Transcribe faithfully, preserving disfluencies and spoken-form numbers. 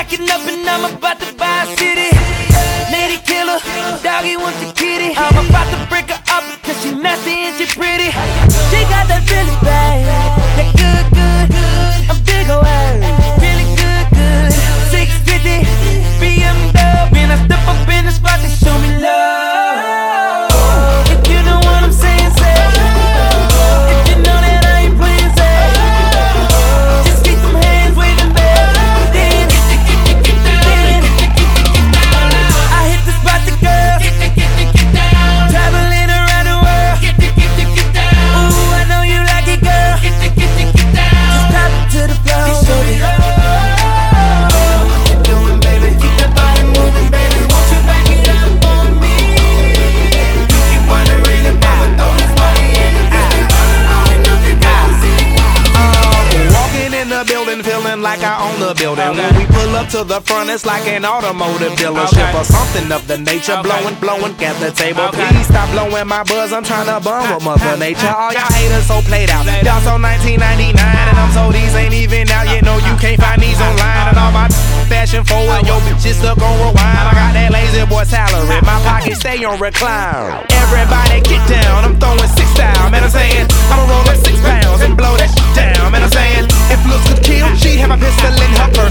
stacking up and I'm about to buy a city. Lady killer, doggy wants the kitty. I'm about to break her up cause she nasty and she pretty. She got that Philly bag, that good, good, good. I'm big away, really good, good. six fifty, B M W. When I step up in the spot, they show me love. If you know what I'm saying, say. If you know that I ain't playing, say. Just keep them hands waving back. Then, then I hit the spot, the girl. Traveling around the world. Ooh, I know you like it, girl. Just drop it to the floor. Show me love. What you doing, baby? Keep that body moving, baby. Won't you back it up on me? You keep wondering about it, throw this money in the building. Walking in the building, feeling like I own the building. Okay. When we pull up to the front, it's like an automotive dealership Okay. or something of the nature. Okay. Blowing, blowing at the table. Okay. Please stop blowing my buzz. I'm trying to bum with Mother Nature. All y'all haters so played out. Y'all so nineteen ninety-nine, and I'm so these ain't even out. You know you can't find these online. And all my fashion forward, yo bitches stuck on rewind. I got that lazy boy salary. My pocket stay on recline. Everybody get down. I'm throwing six down. Man, I'm saying I'ma roll up six pounds and blow that shit down. Man, I'm saying if looks could kill, she have a pistol in her purse.